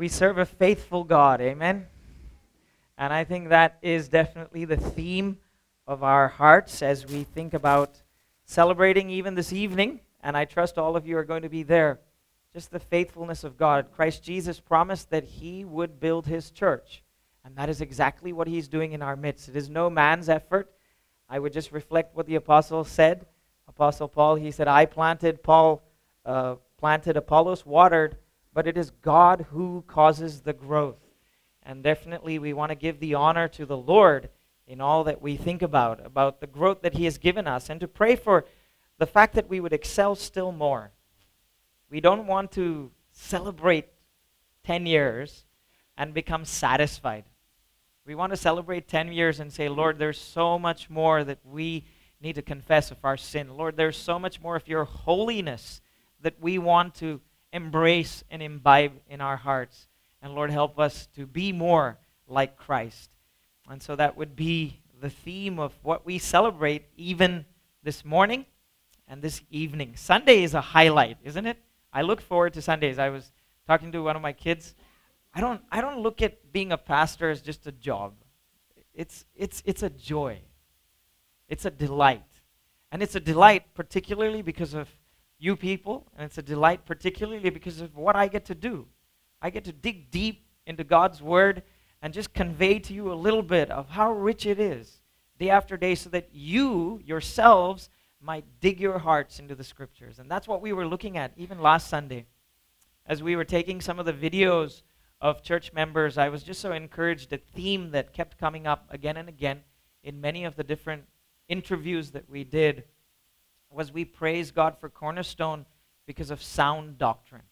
We serve a faithful God, amen? And I think that is definitely the theme of our hearts as we think about celebrating even this evening. And I trust all of you are going to be there. Just the faithfulness of God. Christ Jesus promised that he would build his church. And that is exactly what he's doing in our midst. It is no man's effort. I would just reflect what the apostle said. Apostle Paul, he said, I planted, Paul planted, Apollos watered, but it is God who causes the growth. And definitely we want to give the honor to the Lord in all that we think about the growth that he has given us, and to pray for the fact that we would excel still more. We don't want to celebrate 10 years and become satisfied. We want to celebrate 10 years and say, Lord, there's so much more that we need to confess of our sin. Lord, there's so much more of your holiness that we want to embrace and imbibe in our hearts. And Lord, help us to be more like Christ. And so that would be the theme of what we celebrate even this morning and this evening. Sunday is a highlight, isn't it? I look forward to Sundays. I was talking to one of my kids. I don't look at being a pastor as just a job. It's a joy. It's a delight. And it's a delight particularly because of you people, and it's a delight particularly because of what I get to do. I get to dig deep into God's word and just convey to you a little bit of how rich it is day after day, so that you yourselves might dig your hearts into the scriptures. And that's what we were looking at even last Sunday. As we were taking some of the videos of church members, I was just so encouraged. A theme that kept coming up again and again in many of the different interviews that we did was we praise God for Cornerstone because of sound doctrine.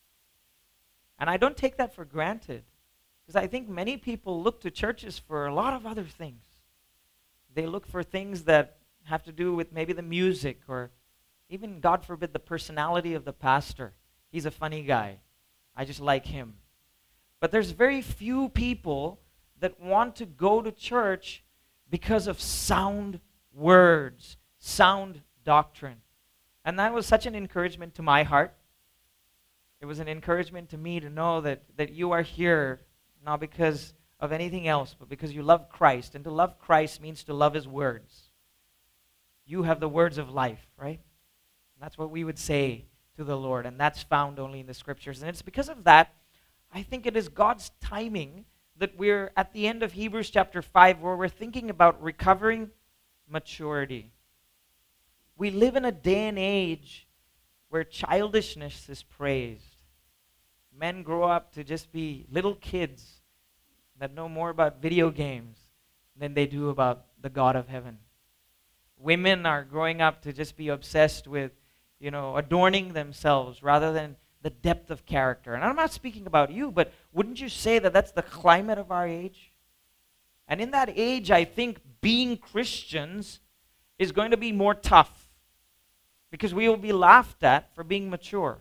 And I don't take that for granted, because I think many people look to churches for a lot of other things. They look for things that have to do with maybe the music, or even, God forbid, the personality of the pastor. He's a funny guy. I just like him. But there's very few people that want to go to church because of sound words, sound doctrine. And that was such an encouragement to my heart. It was an encouragement to me to know that you are here not because of anything else, but because you love Christ. And to love Christ means to love his words. You have the words of life, right? And that's what we would say to the Lord, and that's found only in the scriptures. And it's because of that, I think it is God's timing that we're at the end of Hebrews chapter 5, where we're thinking about recovering maturity. We live in a day and age where childishness is praised. Men grow up to just be little kids that know more about video games than they do about the God of heaven. Women are growing up to just be obsessed with, adorning themselves rather than the depth of character. And I'm not speaking about you, but wouldn't you say that that's the climate of our age? And in that age, I think being Christians is going to be more tough, because we will be laughed at for being mature.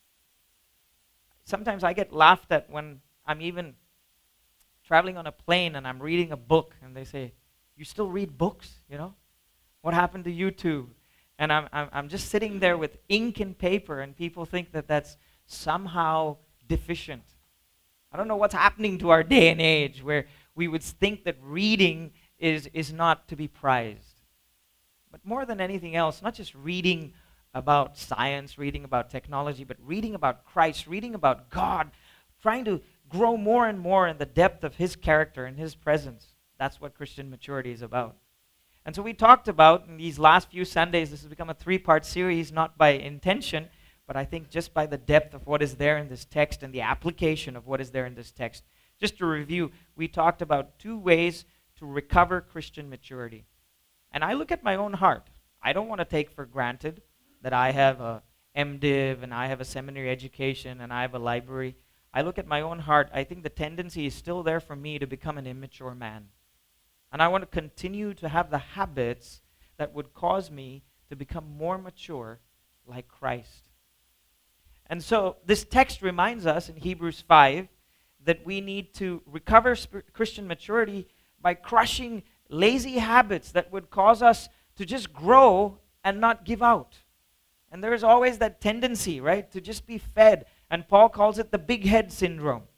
Sometimes I get laughed at when I'm even traveling on a plane and I'm reading a book, and they say, "You still read books? What happened to YouTube?" And I'm just sitting there with ink and paper, and people think that that's somehow deficient. I don't know what's happening to our day and age where we would think that reading is not to be prized. But more than anything else, not just reading about science, reading about technology, but reading about Christ, reading about God, trying to grow more and more in the depth of his character and his presence. That's what Christian maturity is about. And so we talked about in these last few Sundays, this has become a 3-part series, not by intention, but I think just by the depth of what is there in this text and the application of what is there in this text. Just to review, we talked about 2 ways to recover Christian maturity. And I look at my own heart. I don't want to take for granted that I have a MDiv and I have a seminary education and I have a library. I look at my own heart. I think the tendency is still there for me to become an immature man. And I want to continue to have the habits that would cause me to become more mature like Christ. And so this text reminds us in Hebrews 5 that we need to recover Christian maturity by crushing lazy habits that would cause us to just grow and not give out. And there is always that tendency, right, to just be fed. And Paul calls it the big head syndrome.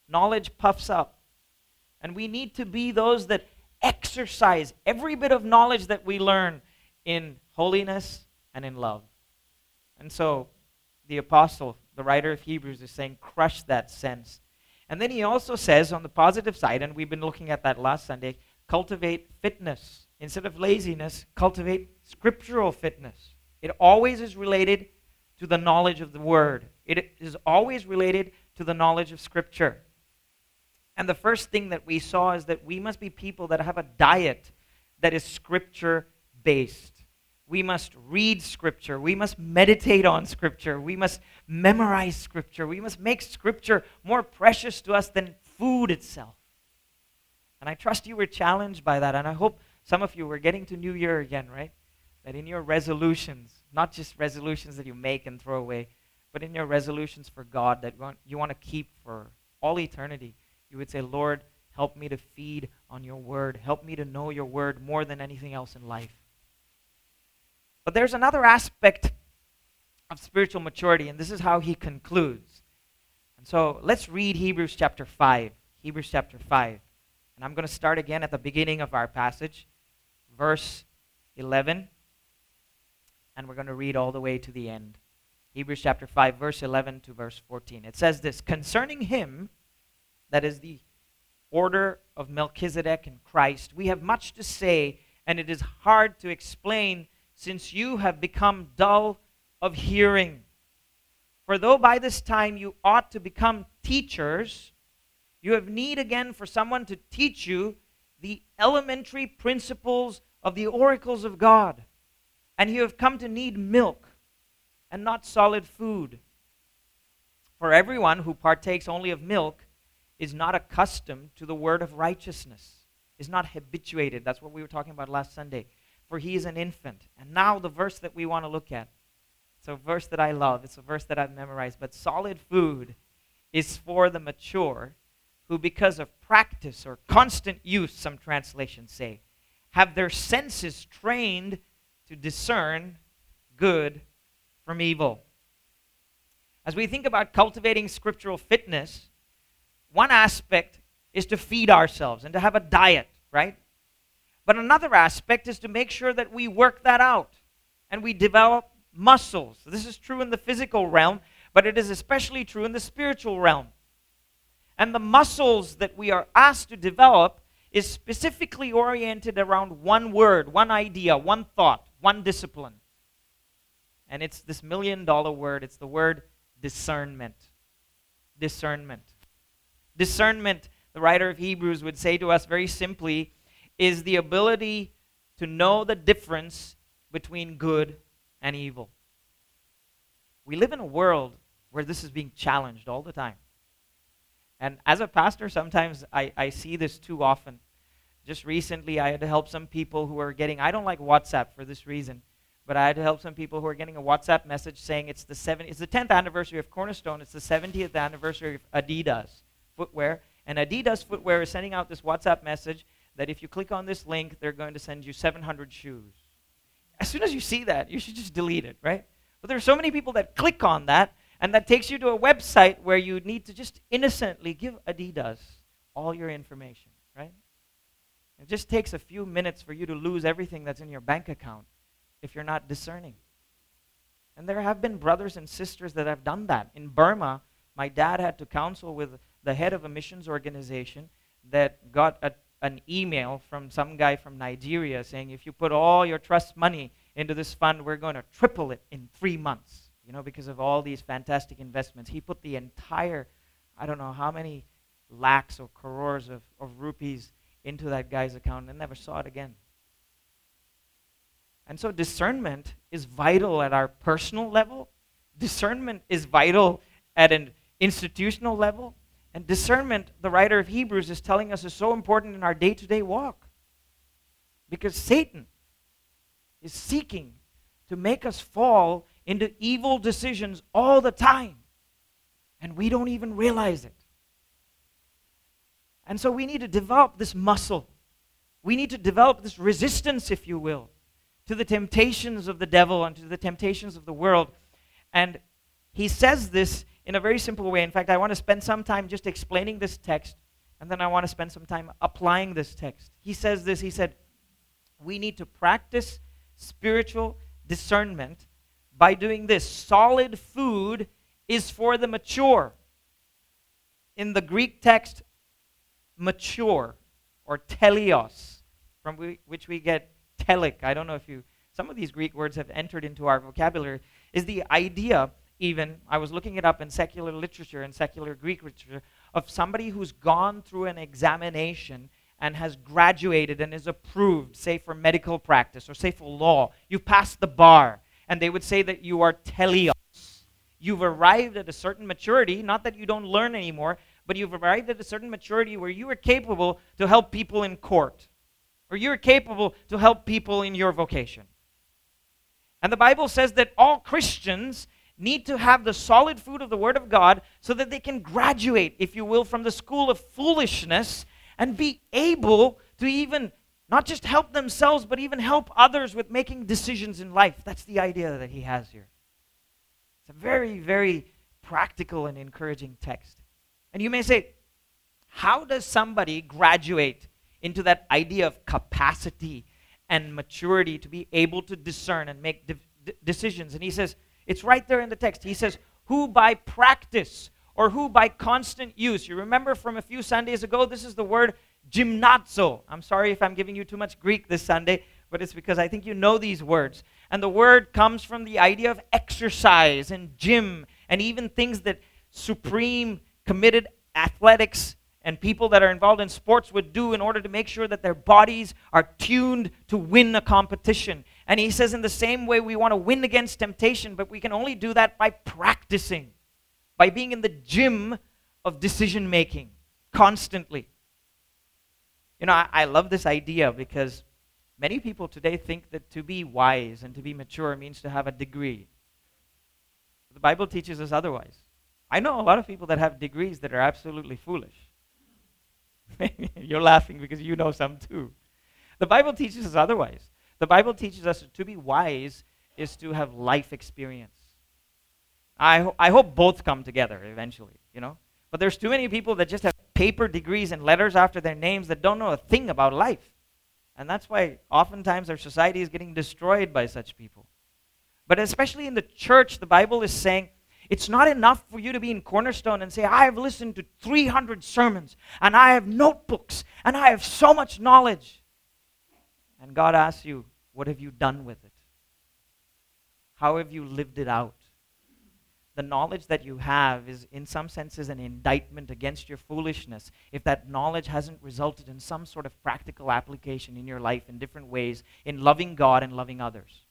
knowledge puffs up. And we need to be those that exercise every bit of knowledge that we learn in holiness and in love. And so the apostle, the writer of Hebrews, is saying, crush that sense. And then he also says on the positive side, and we've been looking at that last Sunday, cultivate fitness. Instead of laziness, cultivate scriptural fitness. It always is related to the knowledge of the Word. It is always related to the knowledge of Scripture. And the first thing that we saw is that we must be people that have a diet that is Scripture-based. We must read Scripture. We must meditate on Scripture. We must memorize Scripture. We must make Scripture more precious to us than food itself. And I trust you were challenged by that, and I hope some of you were getting to New Year again, right? That in your resolutions, not just resolutions that you make and throw away, but in your resolutions for God that you want to keep for all eternity, you would say, Lord, help me to feed on your word. Help me to know your word more than anything else in life. But there's another aspect of spiritual maturity, and this is how he concludes. And so let's read Hebrews chapter 5. Hebrews chapter 5. And I'm going to start again at the beginning of our passage, verse 11. And we're going to read all the way to the end. Hebrews chapter 5, verse 11 to verse 14. It says this, concerning him, that is the order of Melchizedek in Christ, we have much to say, and it is hard to explain, since you have become dull of hearing. For though by this time you ought to become teachers, you have need again for someone to teach you the elementary principles of the oracles of God. And you have come to need milk and not solid food. For everyone who partakes only of milk is not accustomed to the word of righteousness, is not habituated. That's what we were talking about last Sunday. For he is an infant. And now the verse that we want to look at. It's a verse that I love. It's a verse that I've memorized. But solid food is for the mature, who because of practice or constant use, some translations say, have their senses trained to discern good from evil. As we think about cultivating scriptural fitness, one aspect is to feed ourselves and to have a diet, right? But another aspect is to make sure that we work that out and we develop muscles. This is true in the physical realm, but it is especially true in the spiritual realm. And the muscles that we are asked to develop is specifically oriented around one word, one idea, one thought, one discipline. And it's this $1 million word. It's the word discernment. Discernment. Discernment, the writer of Hebrews would say to us very simply, is the ability to know the difference between good and evil. We live in a world where this is being challenged all the time. And as a pastor, sometimes I see this too often. Just recently, I had to help some people who are getting, I don't like WhatsApp for this reason, but I had to help some people who are getting a WhatsApp message saying it's the 10th anniversary of Cornerstone, it's the 70th anniversary of Adidas footwear, and Adidas footwear is sending out this WhatsApp message that if you click on this link, they're going to send you 700 shoes. As soon as you see that, you should just delete it, right? But there are so many people that click on that, and that takes you to a website where you need to just innocently give Adidas all your information, right? It just takes a few minutes for you to lose everything that's in your bank account if you're not discerning. And there have been brothers and sisters that have done that. In Burma, my dad had to counsel with the head of a missions organization that got an email from some guy from Nigeria saying, if you put all your trust money into this fund, we're going to triple it in 3 months. Because of all these fantastic investments. He put the entire, I don't know how many lakhs or crores of rupees into that guy's account and never saw it again. And so discernment is vital at our personal level. Discernment is vital at an institutional level. And discernment, the writer of Hebrews is telling us, is so important in our day-to-day walk. Because Satan is seeking to make us fall into evil decisions all the time. And we don't even realize it. And so we need to develop this muscle. We need to develop this resistance, if you will, to the temptations of the devil and to the temptations of the world. And he says this in a very simple way. In fact, I want to spend some time just explaining this text, and then I want to spend some time applying this text. He says this, he said, we need to practice spiritual discernment by doing this. Solid food is for the mature. In the Greek text, mature, or teleos, from which we get telik. I don't know if some of these Greek words have entered into our vocabulary, is the idea, even, I was looking it up in secular literature and secular Greek literature, of somebody who's gone through an examination and has graduated and is approved, say for medical practice or say for law. You've passed the bar, and they would say that you are teleos. You've arrived at a certain maturity, not that you don't learn anymore, but you've arrived at a certain maturity where you are capable to help people in court, or you're capable to help people in your vocation. And the Bible says that all Christians need to have the solid food of the Word of God so that they can graduate, if you will, from the school of foolishness and be able to even not just help themselves, but even help others with making decisions in life. That's the idea that he has here. It's a very, very practical and encouraging text. And you may say, how does somebody graduate into that idea of capacity and maturity to be able to discern and make decisions? And he says, it's right there in the text. He says, who by practice or who by constant use. You remember from a few Sundays ago, this is the word gymnazo. I'm sorry if I'm giving you too much Greek this Sunday, but it's because I think you know these words. And the word comes from the idea of exercise and gym and even things that supreme committed athletics and people that are involved in sports would do in order to make sure that their bodies are tuned to win a competition. And he says in the same way we want to win against temptation, but we can only do that by practicing, by being in the gym of decision making constantly. You know, I love this idea because many people today think that to be wise and to be mature means to have a degree. The Bible teaches us otherwise. I know a lot of people that have degrees that are absolutely foolish. You're laughing because you know some too. The Bible teaches us otherwise. The Bible teaches us to be wise is to have life experience. I hope both come together eventually, you know. But there's too many people that just have paper degrees and letters after their names that don't know a thing about life. And that's why oftentimes our society is getting destroyed by such people. But especially in the church, the Bible is saying, it's not enough for you to be in Cornerstone and say, I have listened to 300 sermons, and I have notebooks, and I have so much knowledge. And God asks you, what have you done with it? How have you lived it out? The knowledge that you have is, in some senses, an indictment against your foolishness if that knowledge hasn't resulted in some sort of practical application in your life in different ways, in loving God and loving others.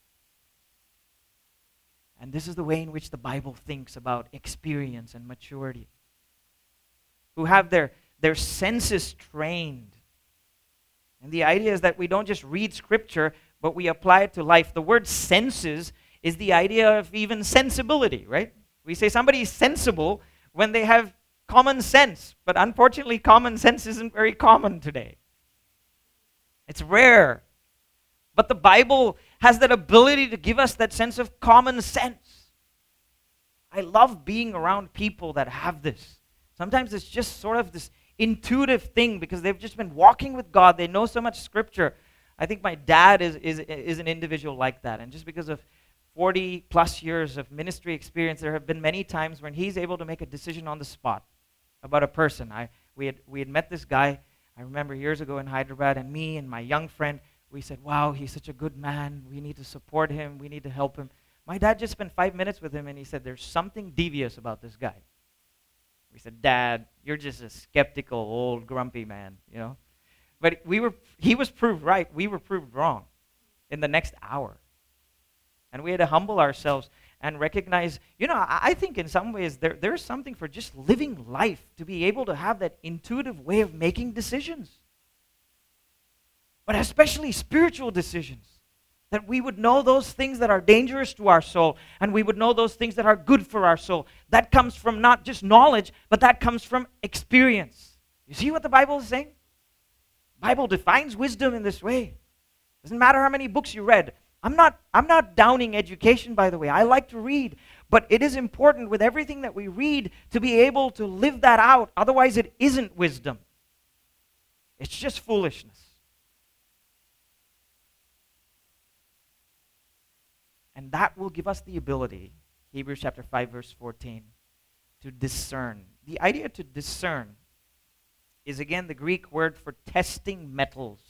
And this is the way in which the Bible thinks about experience and maturity. Who have their senses trained. And the idea is that we don't just read Scripture, but we apply it to life. The word senses is the idea of even sensibility, right? We say somebody is sensible when they have common sense. But unfortunately, common sense isn't very common today. It's rare. But the Bible has that ability to give us that sense of common sense. I love being around people that have this. Sometimes it's just sort of this intuitive thing because they've just been walking with God. They know so much Scripture. I think my dad is an individual like that. And just because of 40 plus years of ministry experience, there have been many times when he's able to make a decision on the spot about a person. We had met this guy, I remember years ago in Hyderabad, and me and my young friend, we said, wow, he's such a good man. We need to support him. We need to help him. My dad just spent 5 minutes with him, and he said, there's something devious about this guy. We said, Dad, you're just a skeptical, old, grumpy man, you know. But he was proved right. We were proved wrong in the next hour. And we had to humble ourselves and recognize, you know, I think in some ways there's something for just living life to be able to have that intuitive way of making decisions. But especially spiritual decisions. That we would know those things that are dangerous to our soul, and we would know those things that are good for our soul. That comes from not just knowledge, but that comes from experience. You see what the Bible is saying? The Bible defines wisdom in this way. Doesn't matter how many books you read. I'm not downing education, by the way. I like to read. But it is important with everything that we read to be able to live that out. Otherwise, it isn't wisdom. It's just foolishness. And that will give us the ability, Hebrews chapter 5, verse 14, to discern. The idea to discern is again the Greek word for testing metals.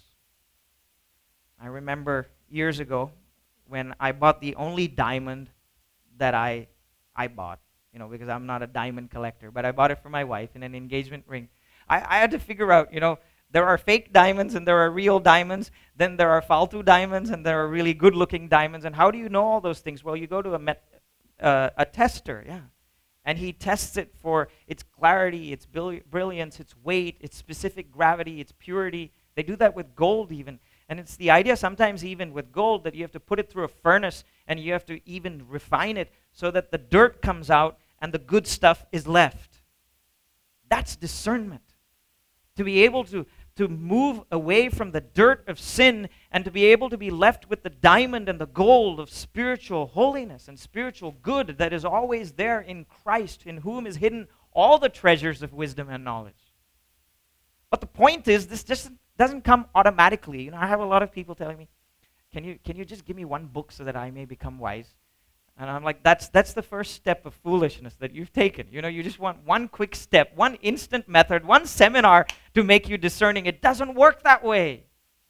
I remember years ago when I bought the only diamond that I bought, because I'm not a diamond collector, but I bought it for my wife in an engagement ring. I had to figure out, there are fake diamonds and there are real diamonds. Then there are faltu diamonds and there are really good-looking diamonds. And how do you know all those things? Well, you go to a tester, yeah. And he tests it for its clarity, its brilliance, its weight, its specific gravity, its purity. They do that with gold even. And it's the idea sometimes even with gold that you have to put it through a furnace and you have to even refine it so that the dirt comes out and the good stuff is left. That's discernment. To be able to move away from the dirt of sin and to be able to be left with the diamond and the gold of spiritual holiness and spiritual good that is always there in Christ, in whom is hidden all the treasures of wisdom and knowledge. But the point is, this just doesn't come automatically. I have a lot of people telling me, can you just give me one book so that I may become wise? And I'm like, that's the first step of foolishness that you've taken. You just want one quick step, one instant method, one seminar to make you discerning. It doesn't work that way.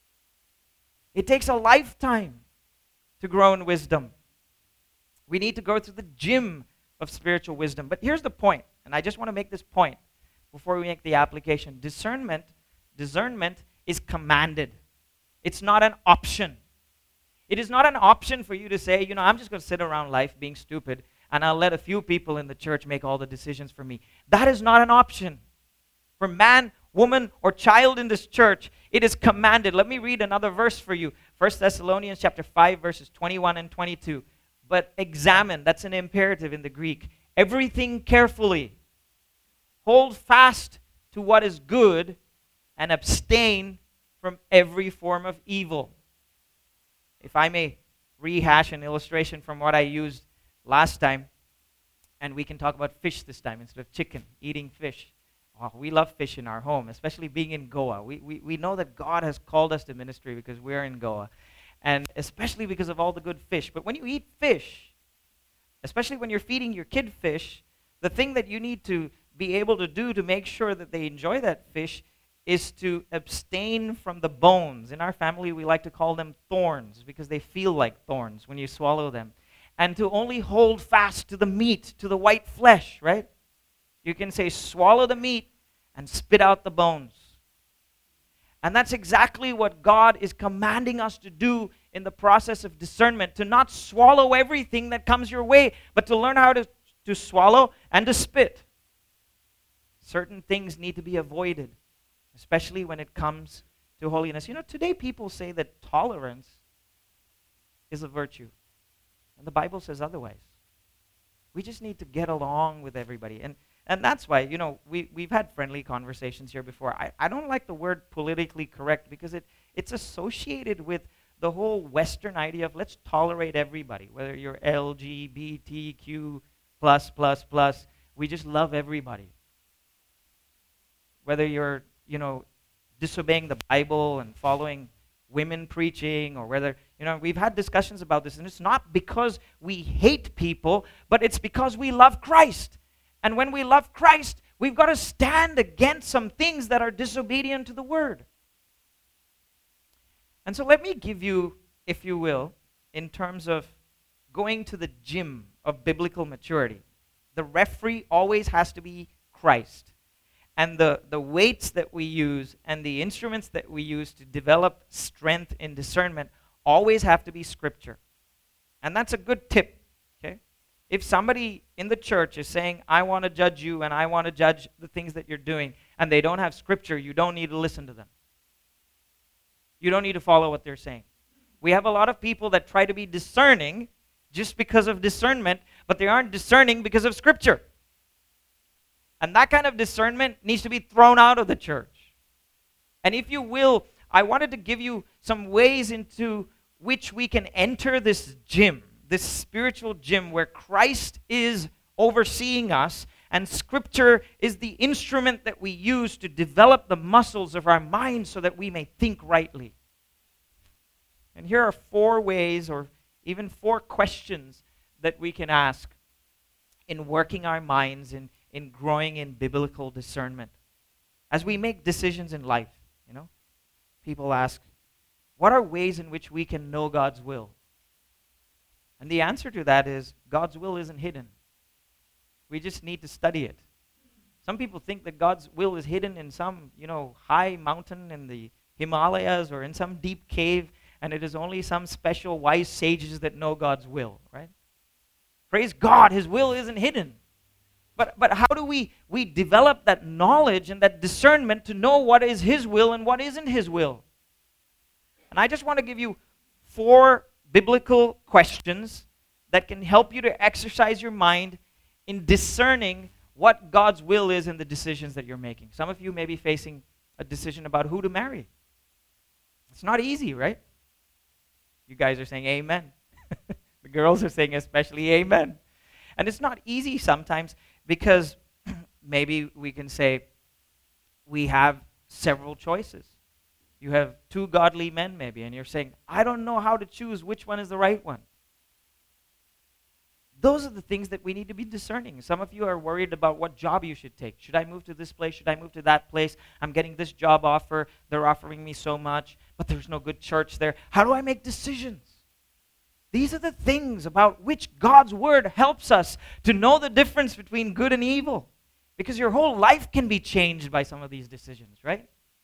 It takes a lifetime to grow in wisdom. We need to go through the gym of spiritual wisdom. But here's the point, and I just want to make this point before we make the application. Discernment is commanded. It's not an option. It is not an option for you to say, I'm just going to sit around life being stupid and I'll let a few people in the church make all the decisions for me. That is not an option. For man, woman, or child in this church, it is commanded. Let me read another verse for you. 1 Thessalonians chapter 5, verses 21 and 22. But examine, that's an imperative in the Greek, everything carefully. Hold fast to what is good and abstain from every form of evil. If I may rehash an illustration from what I used last time, and we can talk about fish this time instead of chicken, eating fish. Oh, we love fish in our home, especially being in Goa. We know that God has called us to ministry because we're in Goa, and especially because of all the good fish. But when you eat fish, especially when you're feeding your kid fish, the thing that you need to be able to do to make sure that they enjoy that fish is to abstain from the bones. In our family, we like to call them thorns because they feel like thorns when you swallow them. And to only hold fast to the meat, to the white flesh, right? You can say, swallow the meat and spit out the bones. And that's exactly what God is commanding us to do in the process of discernment, to not swallow everything that comes your way, but to learn how to swallow and to spit. Certain things need to be avoided, especially when it comes to holiness. Today people say that tolerance is a virtue, and the Bible says otherwise. We just need to get along with everybody, and that's why, we've had friendly conversations here before. I don't like the word politically correct because it's associated with the whole Western idea of let's tolerate everybody, whether you're LGBTQ+++, we just love everybody. Whether you're disobeying the Bible and following women preaching, or whether, we've had discussions about this, and it's not because we hate people, but it's because we love Christ. And when we love Christ, we've got to stand against some things that are disobedient to the Word. And so let me give you, if you will, in terms of going to the gym of biblical maturity, the referee always has to be Christ. And the weights that we use and the instruments that we use to develop strength in discernment always have to be Scripture. And that's a good tip, okay? If somebody in the church is saying, I want to judge you and I want to judge the things that you're doing, and they don't have Scripture, you don't need to listen to them. You don't need to follow what they're saying. We have a lot of people that try to be discerning just because of discernment, but they aren't discerning because of Scripture. And that kind of discernment needs to be thrown out of the church. And if you will, I wanted to give you some ways into which we can enter this gym, this spiritual gym where Christ is overseeing us, and Scripture is the instrument that we use to develop the muscles of our minds so that we may think rightly. And here are 4 ways, or even 4 questions that we can ask in working our minds, in growing in biblical discernment. As we make decisions in life, people ask, what are ways in which we can know God's will? And the answer to that is, God's will isn't hidden. We just need to study it. Some people think that God's will is hidden in some, high mountain in the Himalayas or in some deep cave, and it is only some special wise sages that know God's will, right? Praise God, His will isn't hidden. But how do we develop that knowledge and that discernment to know what is His will and what isn't His will? And I just want to give you 4 biblical questions that can help you to exercise your mind in discerning what God's will is in the decisions that you're making. Some of you may be facing a decision about who to marry. It's not easy, right? You guys are saying amen. The girls are saying especially amen. And it's not easy sometimes because maybe we can say we have several choices. You have 2 godly men maybe, and you're saying, I don't know how to choose which one is the right one. Those are the things that we need to be discerning. Some of you are worried about what job you should take. Should I move to this place? Should I move to that place? I'm getting this job offer. They're offering me so much, but there's no good church there. How do I make decisions? These are the things about which God's Word helps us to know the difference between good and evil. Because your whole life can be changed by some of these decisions, right?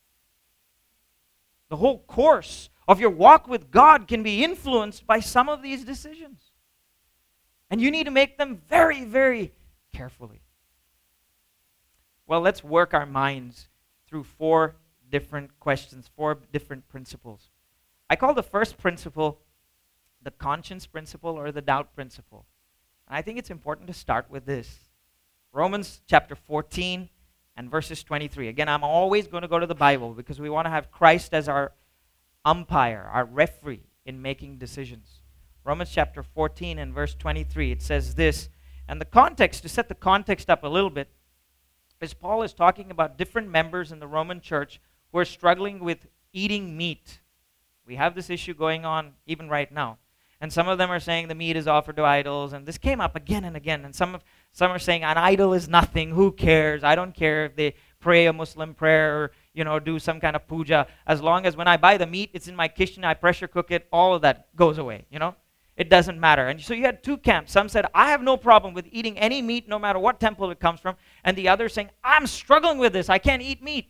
The whole course of your walk with God can be influenced by some of these decisions. And you need to make them very, very carefully. Well, let's work our minds through 4 different questions, 4 different principles. I call the first principle the conscience principle or the doubt principle. And I think it's important to start with this. Romans chapter 14 and verses 23. Again, I'm always going to go to the Bible because we want to have Christ as our umpire, our referee in making decisions. Romans chapter 14 and verse 23, it says this, and the context, to set the context up a little bit, is Paul is talking about different members in the Roman church who are struggling with eating meat. We have this issue going on even right now. And some of them are saying the meat is offered to idols, and this came up again and again. And some are saying an idol is nothing, who cares? I don't care if they pray a Muslim prayer or do some kind of puja. As long as when I buy the meat, it's in my kitchen, I pressure cook it, all of that goes away, It doesn't matter. And so you had 2 camps. Some said, I have no problem with eating any meat, no matter what temple it comes from. And the others saying, I'm struggling with this. I can't eat meat.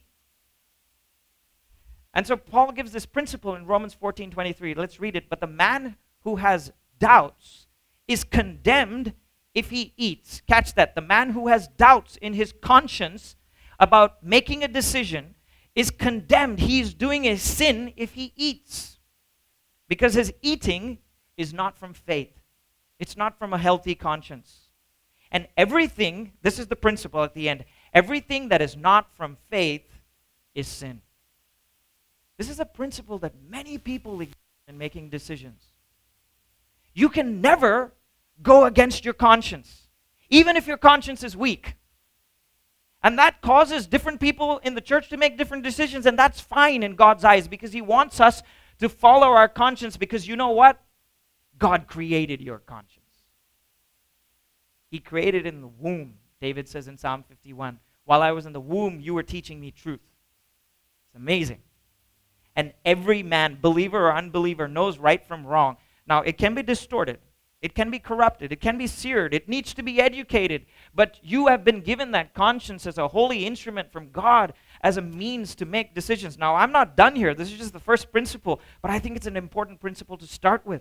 And so Paul gives this principle in Romans 14:23. Let's read it. But the man who has doubts is condemned if he eats. Catch that. The man who has doubts in his conscience about making a decision is condemned. He's doing a sin if he eats. Because his eating is not from faith. It's not from a healthy conscience. And everything, this is the principle at the end, everything that is not from faith is sin. This is a principle that many people ignore in making decisions. You can never go against your conscience, even if your conscience is weak. And that causes different people in the church to make different decisions, and that's fine in God's eyes because He wants us to follow our conscience because you know what? God created your conscience. He created it in the womb. David says in Psalm 51, while I was in the womb, you were teaching me truth. It's amazing. And every man, believer or unbeliever, knows right from wrong. Now, it can be distorted. It can be corrupted. It can be seared. It needs to be educated. But you have been given that conscience as a holy instrument from God as a means to make decisions. Now, I'm not done here. This is just the first principle. But I think it's an important principle to start with.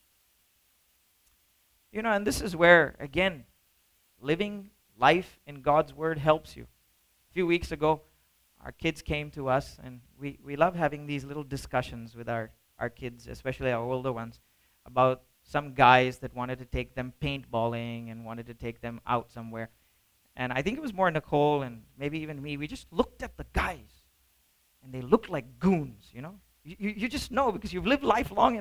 And this is where, again, living life in God's Word helps you. A few weeks ago, our kids came to us, and we love having these little discussions with our kids, especially our older ones, about some guys that wanted to take them paintballing and wanted to take them out somewhere. And I think it was more Nicole and maybe even me. We just looked at the guys, and they looked like goons, You just know because you've lived life long enough.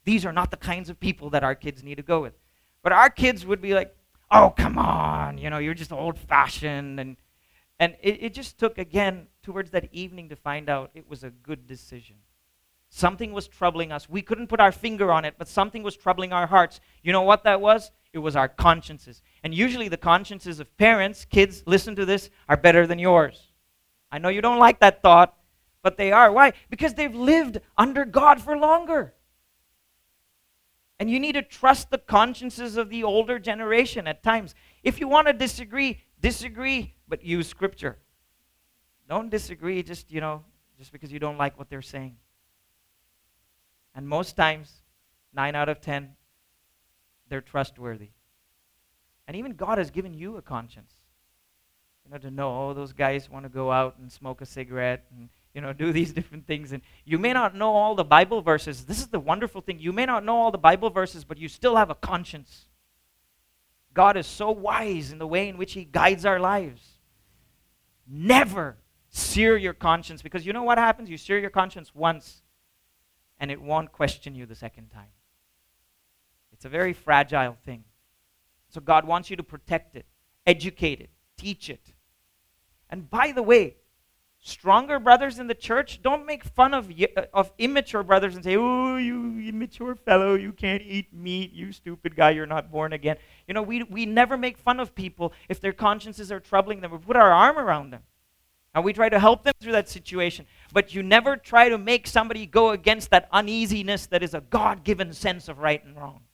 These are not the kinds of people that our kids need to go with. But our kids would be like, oh, come on, you're just old-fashioned. And it just took, again, towards that evening to find out it was a good decision. Something was troubling us. We couldn't put our finger on it, but something was troubling our hearts. You know what that was? It was our consciences. And usually the consciences of parents, kids, listen to this, are better than yours. I know you don't like that thought, but they are. Why? Because they've lived under God for longer. And you need to trust the consciences of the older generation at times. If you want to disagree, but use Scripture. Don't disagree just because you don't like what they're saying. And most times, 9 out of 10, they're trustworthy. And even God has given you a conscience. To know, those guys want to go out and smoke a cigarette and, do these different things. And you may not know all the Bible verses. This is the wonderful thing. You may not know all the Bible verses, but you still have a conscience. God is so wise in the way in which He guides our lives. Never sear your conscience, because you know what happens? You sear your conscience once, and it won't question you the second time. It's a very fragile thing. So God wants you to protect it, educate it, teach it. And by the way, stronger brothers in the church, don't make fun of immature brothers and say, oh, you immature fellow, you can't eat meat, you stupid guy, you're not born again. We never make fun of people if their consciences are troubling them. We put our arm around them. And we try to help them through that situation. But you never try to make somebody go against that uneasiness that is a God-given sense of right and wrong.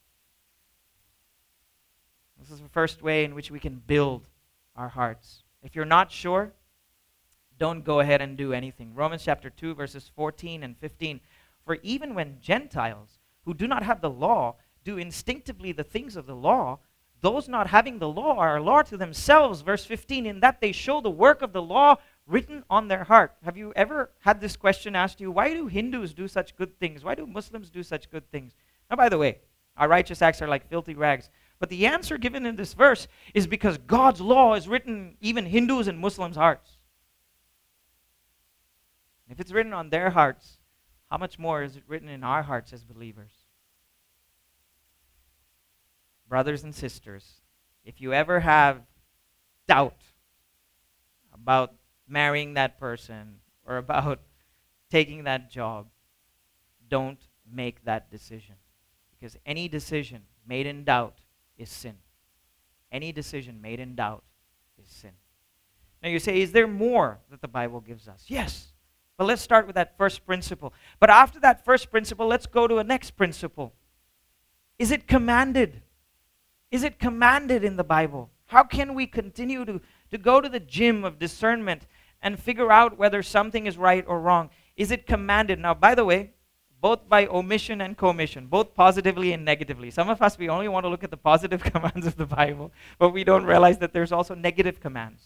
This is the first way in which we can build our hearts. If you're not sure, don't go ahead and do anything. Romans chapter 2, verses 14 and 15. For even when Gentiles who do not have the law do instinctively the things of the law, those not having the law are a law to themselves, verse 15, in that they show the work of the law written on their heart. Have you ever had this question asked you? Why do Hindus do such good things? Why do Muslims do such good things? Now, by the way, our righteous acts are like filthy rags. But the answer given in this verse is because God's law is written even Hindus and Muslims' hearts. If it's written on their hearts, how much more is it written in our hearts as believers? Brothers and sisters, if you ever have doubt about marrying that person or about taking that job, don't make that decision. Because any decision made in doubt is sin. Any decision made in doubt is sin. Now you say, is there more that the Bible gives us? Yes. But let's start with that first principle. But after that first principle, let's go to a next principle. Is it commanded? Is it commanded in the Bible? How can we continue to go to the gym of discernment and figure out whether something is right or wrong? Is it commanded? Now, by the way, both by omission and commission, both positively and negatively. Some of us, we only want to look at the positive commands of the Bible, but we don't realize that there's also negative commands.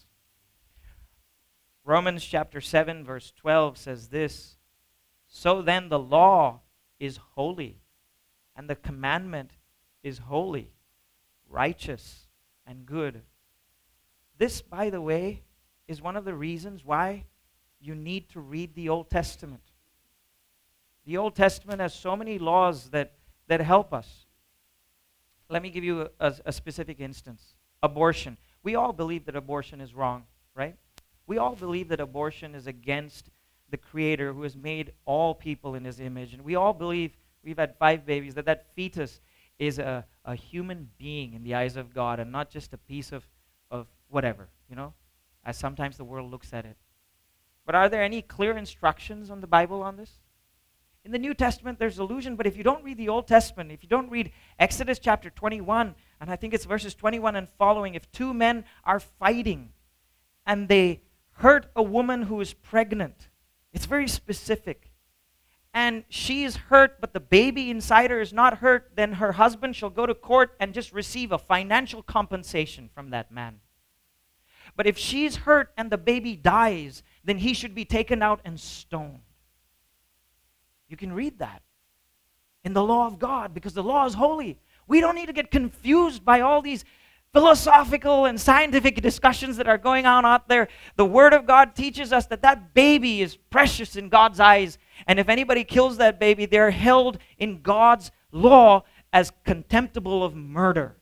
Romans chapter 7, verse 12 says this, so then the law is holy, and the commandment is holy, righteous, and good. This, by the way, is one of the reasons why you need to read the Old Testament. The Old Testament has so many laws that help us. Let me give you a specific instance. Abortion. We all believe that abortion is wrong, right? We all believe that abortion is against the Creator who has made all people in His image. And we all believe, we've had 5 babies, that fetus is a human being in the eyes of God and not just a piece of whatever, as sometimes the world looks at it. But are there any clear instructions on the Bible on this? In the New Testament, there's allusion, but if you don't read the Old Testament, if you don't read Exodus chapter 21, and I think it's verses 21 and following, if 2 men are fighting and they hurt a woman who is pregnant, it's very specific, and she is hurt, but the baby inside her is not hurt, then her husband shall go to court and just receive a financial compensation from that man. But if she's hurt and the baby dies, then he should be taken out and stoned. You can read that in the law of God because the law is holy. We don't need to get confused by all these philosophical and scientific discussions that are going on out there. The Word of God teaches us that baby is precious in God's eyes. And if anybody kills that baby, they're held in God's law as contemptible of murder.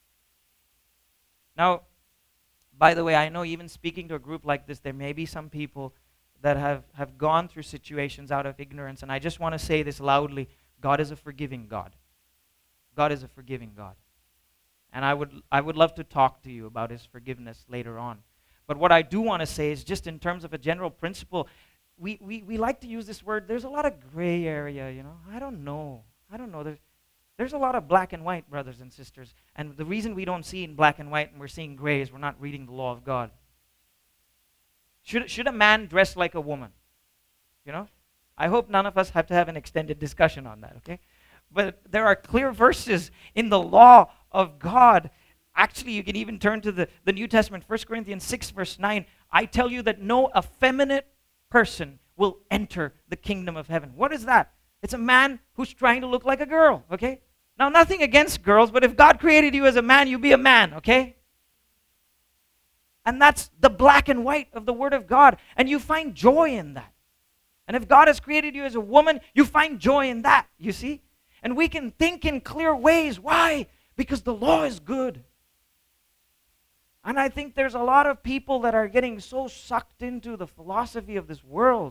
Now, by the way, I know even speaking to a group like this, there may be some people that have gone through situations out of ignorance, and I just want to say this loudly. God is a forgiving God. God is a forgiving God. And I would love to talk to you about his forgiveness later on. But what I do want to say is just in terms of a general principle, we like to use this word. There's a lot of gray area, I don't know. There's a lot of black and white, brothers and sisters. And the reason we don't see in black and white and we're seeing gray is we're not reading the law of God. Should a man dress like a woman? I hope none of us have to have an extended discussion on that, okay? But there are clear verses in the law of God. Actually, you can even turn to the New Testament, 1 Corinthians 6, verse 9. I tell you that no effeminate person will enter the kingdom of heaven. What is that? It's a man who's trying to look like a girl, okay? Now, nothing against girls, but if God created you as a man, you be a man, okay? And that's the black and white of the Word of God. And you find joy in that. And if God has created you as a woman, you find joy in that, you see? And we can think in clear ways. Why? Because the law is good. And I think there's a lot of people that are getting so sucked into the philosophy of this world.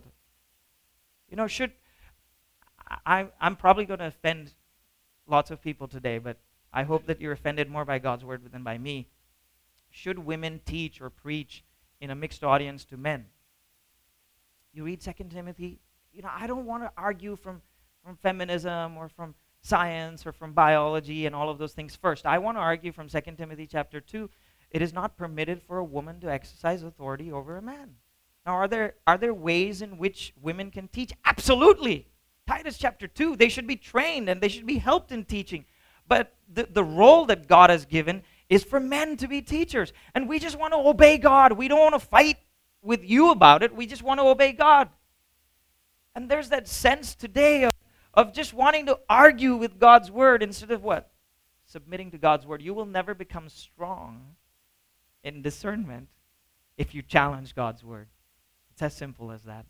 I'm probably going to offend lots of people today, but I hope that you're offended more by God's word than by me. Should women teach or preach in a mixed audience to men? You read 2 Timothy, I don't want to argue from feminism or from science or from biology and all of those things first. I want to argue from 2 Timothy chapter 2, it is not permitted for a woman to exercise authority over a man. Now, are there ways in which women can teach? Absolutely. Titus chapter 2, they should be trained and they should be helped in teaching. But the role that God has given is for men to be teachers. And we just want to obey God. We don't want to fight with you about it. We just want to obey God. And there's that sense today of just wanting to argue with God's word instead of what? Submitting to God's word. You will never become strong in discernment if you challenge God's word. It's as simple as that.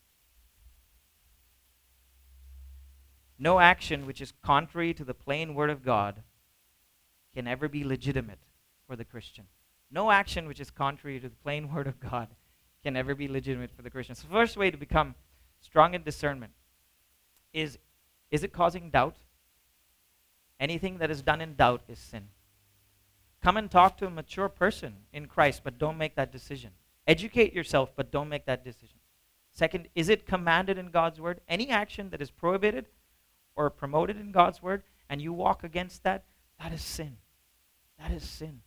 No action which is contrary to the plain word of God can ever be legitimate for the Christian. No action which is contrary to the plain word of God can ever be legitimate for the Christian. So the first way to become strong in discernment is it causing doubt? Anything that is done in doubt is sin. Come and talk to a mature person in Christ, but don't make that decision. Educate yourself, but don't make that decision. Second, is it commanded in God's word? Any action that is prohibited or promoted in God's word, and you walk against that, that is sin. That is sin.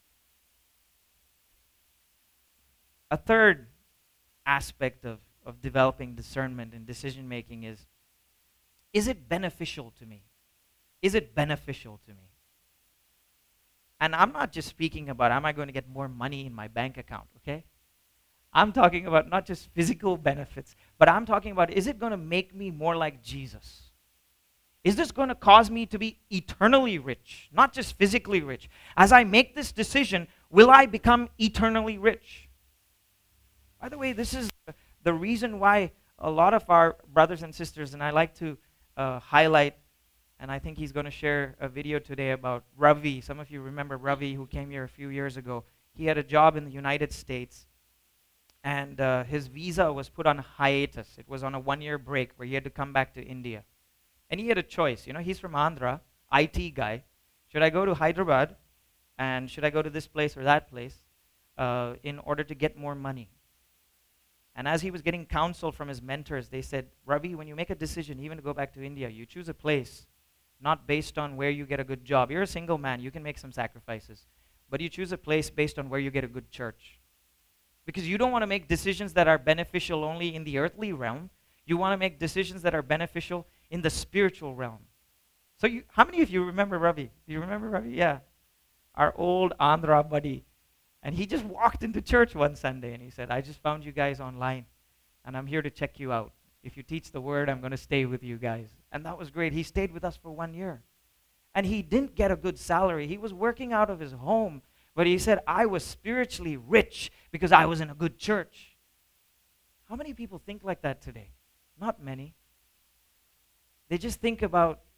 A third aspect of developing discernment and decision making is it beneficial to me? Is it beneficial to me? And I'm not just speaking about, am I going to get more money in my bank account, okay? I'm talking about not just physical benefits, but I'm talking about, is it going to make me more like Jesus? Is this going to cause me to be eternally rich, not just physically rich? As I make this decision, will I become eternally rich? By the way, this is the reason why a lot of our brothers and sisters, and I like to highlight, and I think he's going to share a video today about Ravi. Some of you remember Ravi, who came here a few years ago. He had a job in the United States, and his visa was put on hiatus. It was on a 1-year break where he had to come back to India. And he had a choice. He's from Andhra, IT guy. Should I go to Hyderabad, and should I go to this place or that place in order to get more money? And as he was getting counsel from his mentors, they said, Ravi, when you make a decision, even to go back to India, you choose a place not based on where you get a good job. You're a single man. You can make some sacrifices. But you choose a place based on where you get a good church. Because you don't want to make decisions that are beneficial only in the earthly realm. You want to make decisions that are beneficial in the spiritual realm. So how many of you remember Ravi? Do you remember Ravi? Yeah. Our old Andhra buddy. And he just walked into church one Sunday and he said, I just found you guys online and I'm here to check you out. If you teach the word, I'm going to stay with you guys. And that was great. He stayed with us for 1 year. And he didn't get a good salary. He was working out of his home. But he said, I was spiritually rich because I was in a good church. How many people think like that today? Not many. They just think about,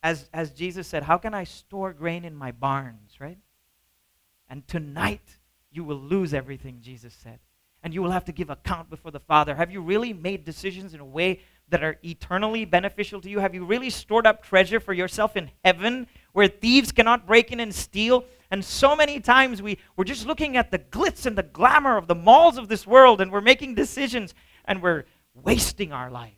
as Jesus said, how can I store grain in my barns, right? And tonight you will lose everything, Jesus said. And you will have to give account before the Father. Have you really made decisions in a way that are eternally beneficial to you? Have you really stored up treasure for yourself in heaven where thieves cannot break in and steal? And so many times we're just looking at the glitz and the glamour of the malls of this world, and we're making decisions and we're wasting our lives.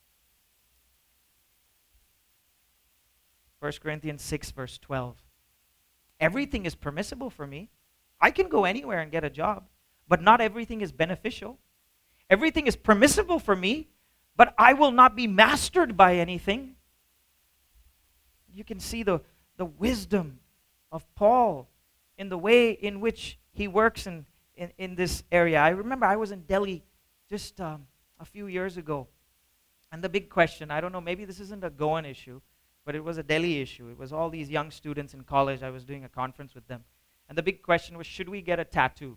1 Corinthians 6 verse 12. Everything is permissible for me. I can go anywhere and get a job, but not everything is beneficial. Everything is permissible for me, but I will not be mastered by anything. You can see the wisdom of Paul in the way in which he works in this area. I remember I was in Delhi just a few years ago, and the big question, I don't know, maybe this isn't a Goan issue, but it was a Delhi issue. It was all these young students in college. I was doing a conference with them. And the big question was, should we get a tattoo?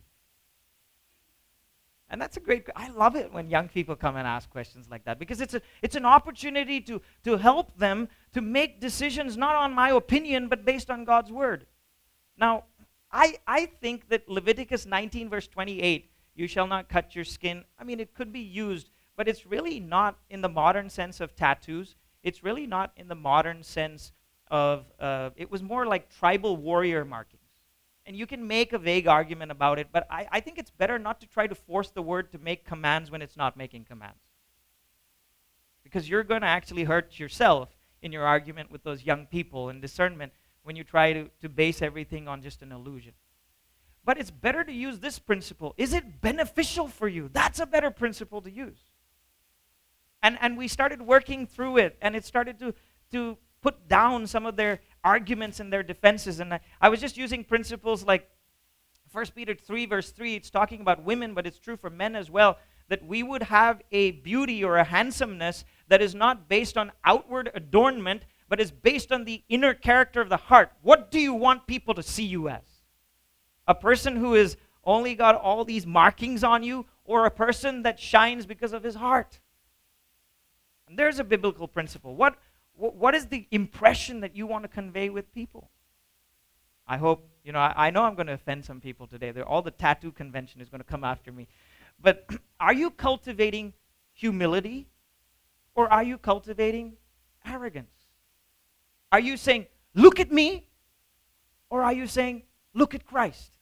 And that's a great, I love it when young people come and ask questions like that, because it's an opportunity to help them to make decisions not on my opinion, but based on God's word. Now, I think that Leviticus 19 verse 28, you shall not cut your skin, I mean, it could be used, but it's really not in the modern sense of tattoos. It's really not in the modern sense of, it was more like tribal warrior markings. And you can make a vague argument about it, but I think it's better not to try to force the word to make commands when it's not making commands. Because you're going to actually hurt yourself in your argument with those young people in discernment when you try to base everything on just an illusion. But it's better to use this principle. Is it beneficial for you? That's a better principle to use. And we started working through it, and it started to put down some of their arguments and their defenses. And I was just using principles like 1 Peter 3 verse 3. It's talking about women, but it's true for men as well, that we would have a beauty or a handsomeness that is not based on outward adornment, but is based on the inner character of the heart. What do you want people to see you as? A person who has only got all these markings on you, or a person that shines because of his heart? And there's a biblical principle. What is the impression that you want to convey with people? I hope, I know I'm going to offend some people today. All the tattoo convention is going to come after me. But are you cultivating humility, or are you cultivating arrogance? Are you saying, look at me, or are you saying, look at Christ?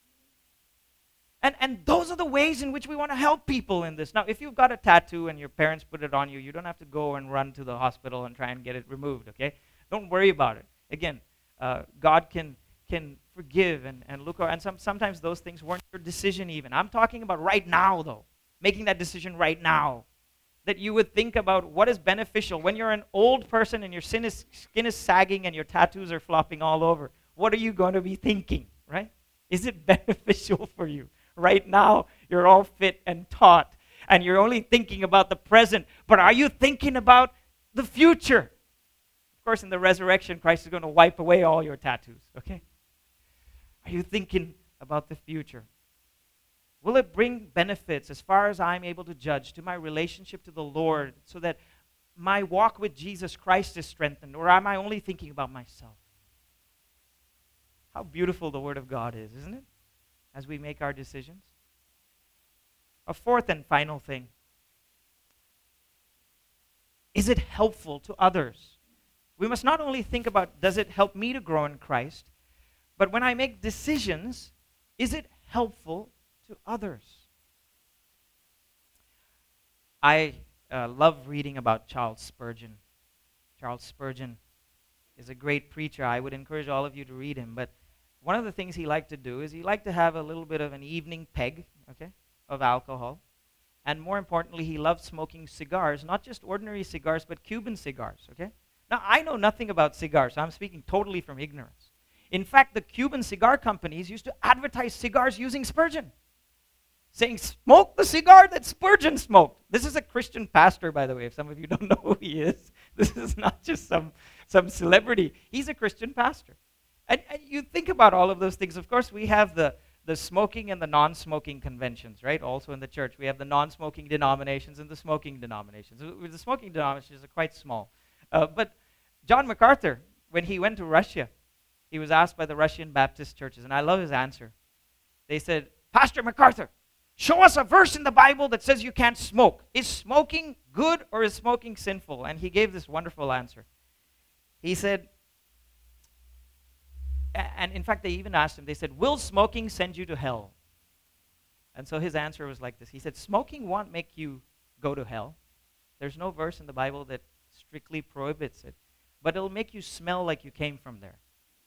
And those are the ways in which we want to help people in this. Now, if you've got a tattoo and your parents put it on you, you don't have to go and run to the hospital and try and get it removed, okay? Don't worry about it. Again, God can forgive and look, and sometimes those things weren't your decision even. I'm talking about right now, though, making that decision right now, that you would think about what is beneficial. When you're an old person and your skin is sagging and your tattoos are flopping all over, what are you going to be thinking, right? Is it beneficial for you? Right now, you're all fit and taut, and you're only thinking about the present, but are you thinking about the future? Of course, in the resurrection, Christ is going to wipe away all your tattoos, okay? Are you thinking about the future? Will it bring benefits, as far as I'm able to judge, to my relationship to the Lord, so that my walk with Jesus Christ is strengthened, or am I only thinking about myself? How beautiful the Word of God is, isn't it? As we make our decisions. A fourth and final thing. Is it helpful to others? We must not only think about, does it help me to grow in Christ, but when I make decisions, is it helpful to others? I love reading about Charles Spurgeon. Charles Spurgeon is a great preacher. I would encourage all of you to read him, but one of the things he liked to do is he liked to have a little bit of an evening peg, okay, of alcohol. And more importantly, he loved smoking cigars, not just ordinary cigars, but Cuban cigars, okay? Now, I know nothing about cigars, so I'm speaking totally from ignorance. In fact, the Cuban cigar companies used to advertise cigars using Spurgeon, saying, smoke the cigar that Spurgeon smoked. This is a Christian pastor, by the way, if some of you don't know who he is. This is not just some celebrity. He's a Christian pastor. And you think about all of those things. Of course, we have the smoking and the non-smoking conventions, right? Also in the church. We have the non-smoking denominations and the smoking denominations. The smoking denominations are quite small. But John MacArthur, when he went to Russia, he was asked by the Russian Baptist churches, and I love his answer. They said, Pastor MacArthur, show us a verse in the Bible that says you can't smoke. Is smoking good or is smoking sinful? And he gave this wonderful answer. He said, and in fact, they even asked him, they said, will smoking send you to hell? And so his answer was like this. He said, smoking won't make you go to hell. There's no verse in the Bible that strictly prohibits it. But it'll make you smell like you came from there.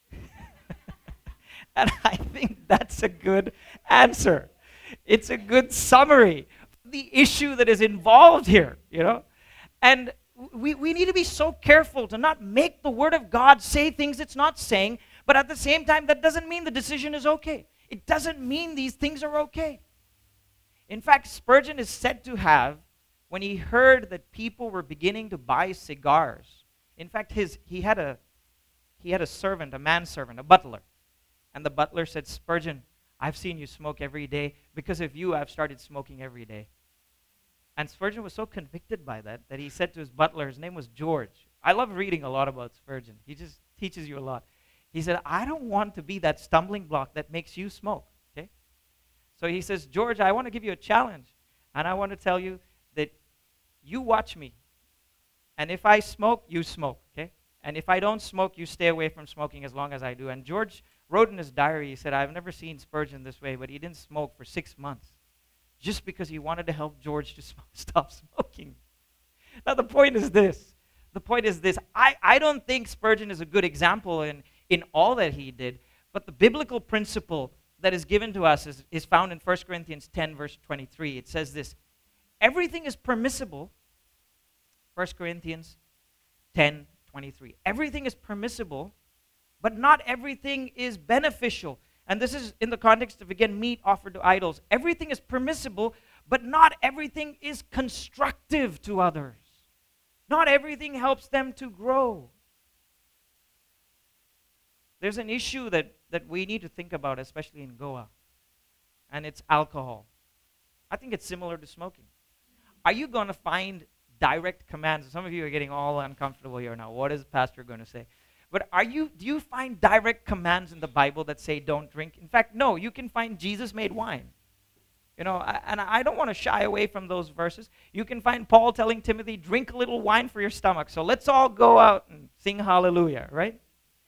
And I think that's a good answer. It's a good summary of the issue that is involved here, you know. And we need to be so careful to not make the Word of God say things it's not saying, but at the same time, that doesn't mean the decision is okay. It doesn't mean these things are okay. In fact, Spurgeon is said to have, when he heard that people were beginning to buy cigars, in fact, he had a servant, a manservant, a butler. And the butler said, Spurgeon, I've seen you smoke every day. Because of you, I've started smoking every day. And Spurgeon was so convicted by that he said to his butler, his name was George. I love reading a lot about Spurgeon. He just teaches you a lot. He said, I don't want to be that stumbling block that makes you smoke. Okay? So he says, George, I want to give you a challenge. And I want to tell you that you watch me. And if I smoke, you smoke. Okay? And if I don't smoke, you stay away from smoking as long as I do. And George wrote in his diary, he said, I've never seen Spurgeon this way, but he didn't smoke for 6 months just because he wanted to help George to stop smoking. Now, the point is this. I don't think Spurgeon is a good example in all that he did, but the biblical principle that is given to us is found in 1 Corinthians 10, verse 23. It says this, everything is permissible. 1 Corinthians 10, 23. Everything is permissible, but not everything is beneficial. And this is in the context of, again, meat offered to idols. Everything is permissible, but not everything is constructive to others. Not everything helps them to grow. There's an issue that we need to think about, especially in Goa, and it's alcohol. I think it's similar to smoking. Are you going to find direct commands? Some of you are getting all uncomfortable here now. What is the pastor going to say? But do you find direct commands in the Bible that say don't drink? In fact, no, you can find Jesus made wine. You know, and I don't want to shy away from those verses. You can find Paul telling Timothy, drink a little wine for your stomach. So let's all go out and sing hallelujah, right?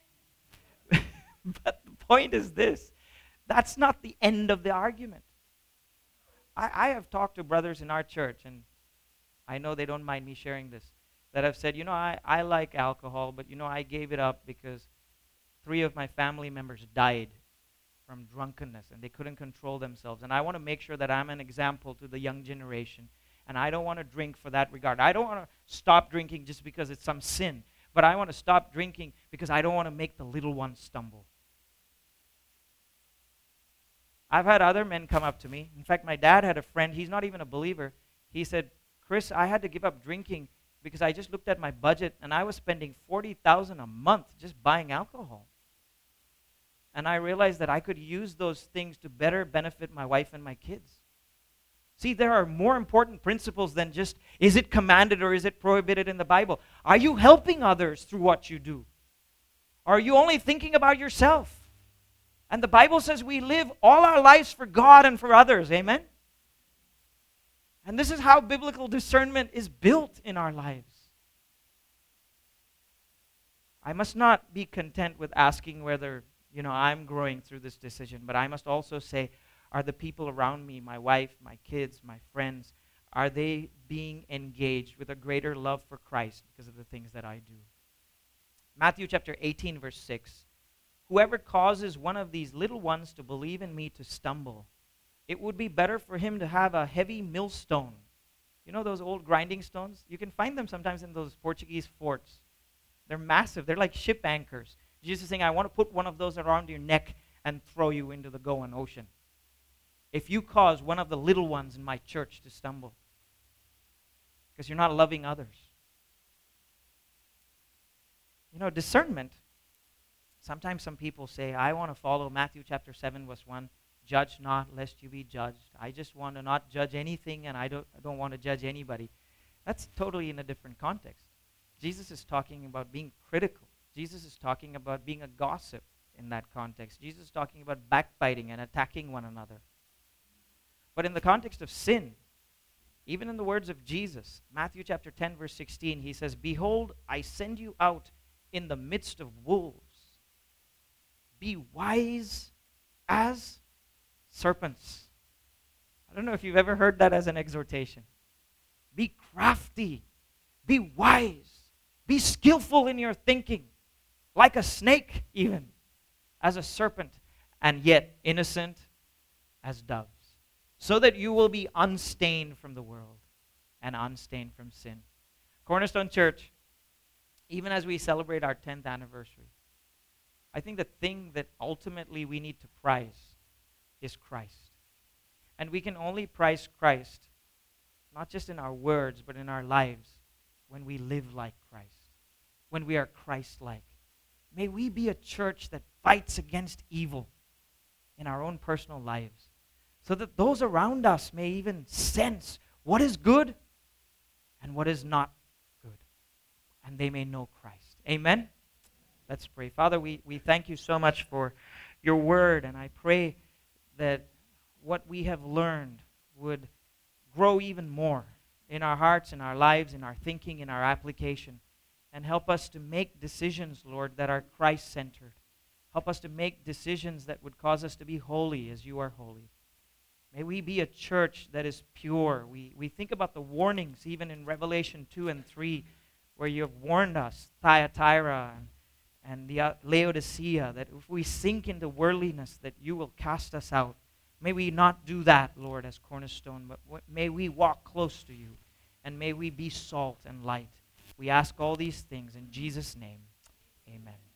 But the point is this. That's not the end of the argument. I have talked to brothers in our church, and I know they don't mind me sharing this, that have said, you know, I like alcohol, but, you know, I gave it up because 3 of my family members died from drunkenness, and they couldn't control themselves. And I want to make sure that I'm an example to the young generation, and I don't want to drink for that regard. I don't want to stop drinking just because it's some sin, but I want to stop drinking because I don't want to make the little ones stumble. I've had other men come up to me. In fact, my dad had a friend, he's not even a believer. He said, Chris, I had to give up drinking because I just looked at my budget and I was spending $40,000 a month just buying alcohol. And I realized that I could use those things to better benefit my wife and my kids. See, there are more important principles than just, is it commanded or is it prohibited in the Bible? Are you helping others through what you do? Or are you only thinking about yourself? And the Bible says we live all our lives for God and for others. Amen? And this is how biblical discernment is built in our lives. I must not be content with asking whether, you know, I'm growing through this decision, but I must also say, are the people around me, my wife, my kids, my friends, are they being engaged with a greater love for Christ because of the things that I do? Matthew chapter 18, verse 6. Whoever causes one of these little ones to believe in me to stumble, it would be better for him to have a heavy millstone. You know those old grinding stones? You can find them sometimes in those Portuguese forts. They're massive. They're like ship anchors. Jesus is saying, I want to put one of those around your neck and throw you into the Goan Ocean. If you cause one of the little ones in my church to stumble, because you're not loving others. You know, discernment. Sometimes some people say, I want to follow Matthew chapter 7, verse 1. Judge not, lest you be judged. I just want to not judge anything, and I don't want to judge anybody. That's totally in a different context. Jesus is talking about being critical. Jesus is talking about being a gossip in that context. Jesus is talking about backbiting and attacking one another. But in the context of sin, even in the words of Jesus, Matthew chapter 10, verse 16, he says, "Behold, I send you out in the midst of wolves. Be wise as serpents." I don't know if you've ever heard that as an exhortation. Be crafty. Be wise. Be skillful in your thinking. Like a snake, even. As a serpent. And yet innocent as doves. So that you will be unstained from the world. And unstained from sin. Cornerstone Church, even as we celebrate our 10th anniversary, I think the thing that ultimately we need to prize is Christ. And we can only prize Christ, not just in our words, but in our lives, when we live like Christ, when we are Christ-like. May we be a church that fights against evil in our own personal lives, so that those around us may even sense what is good and what is not good, and they may know Christ. Amen? Let's pray. Father, we thank you so much for your word, and I pray that what we have learned would grow even more in our hearts, in our lives, in our thinking, in our application, and help us to make decisions, Lord, that are Christ-centered. Help us to make decisions that would cause us to be holy as you are holy. May we be a church that is pure. We think about the warnings even in Revelation 2 and 3, where you have warned us, Thyatira and the Laodicea, that if we sink into worldliness, that you will cast us out. May we not do that, Lord, as Cornerstone, but may we walk close to you, and may we be salt and light. We ask all these things in Jesus' name. Amen.